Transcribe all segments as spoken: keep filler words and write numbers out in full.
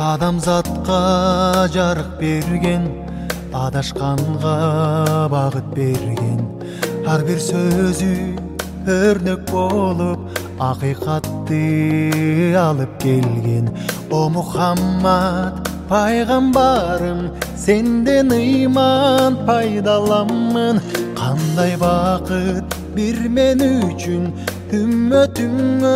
Адамзатқа жарық берген, адашқанға бағыт берген, ар бир сөзү өрнөк болуп акыйкатты алып келген. О Мухаммад пайгамбарым, сенден ыйман пайдаламын. Кандай бакыт бир мен үчүн үммөтүңө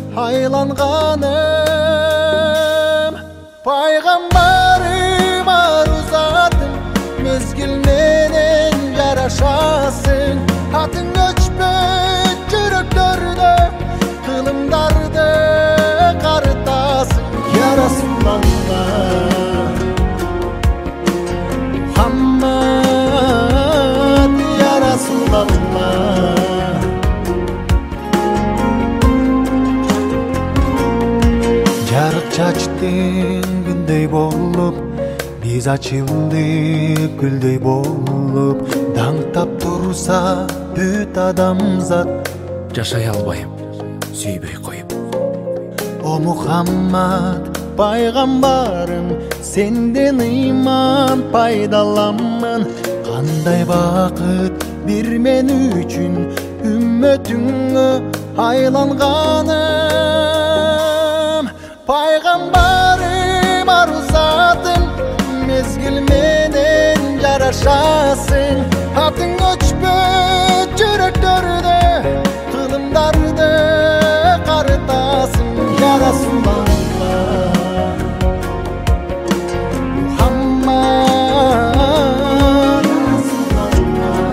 айланганым. Пайгамбарым арузатым, мезгил менен жарашасың. Атың өчпөт жүрөктөрдө, кылымдарды карытасың. Я Расулаллах, Мухаммад, я Расулаллах. Жарык чачтың күндөй болуп, биз ачылдык гүлдөй болуп, даңктап турса бүт адамзат, жашай албайм сүйбөй коюп. О Мухаммад пайгамбарым, сенден ыйман пайдаламын. Кандай бакыт бир мен үчүн үммөтүңө айланганым. Пайгамбарым арузатым, мезгил менен жарашасың. Атың өчпөт жүрөктөрдө, кылымдарды карытасың. Я Расулаллах, Мухаммад, я Расулаллах.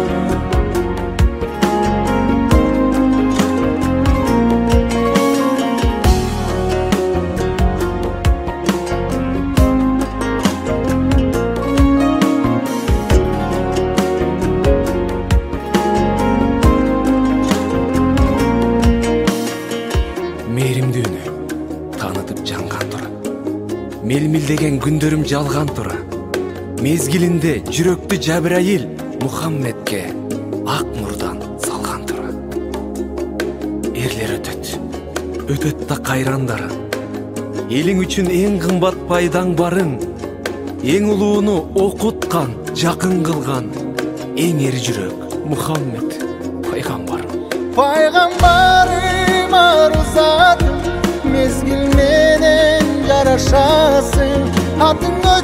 Мээримдүүнү таанытып жанган тура, мелмилдеген күндөрүм жалган тура. Мезгилинде жүрөктү Жабраил Мухаммедке ак нурдан салган тура. Эрлер өтөт, өтөт да кайрандары. Элиң үчүн эң кымбат пайдаң барын, эң улууну окуткан, жакын кылган эң эр жүрөк Мухаммед пайгамбарым. Пайгамбарым арузатым, мезгил менен жарашасың. Атың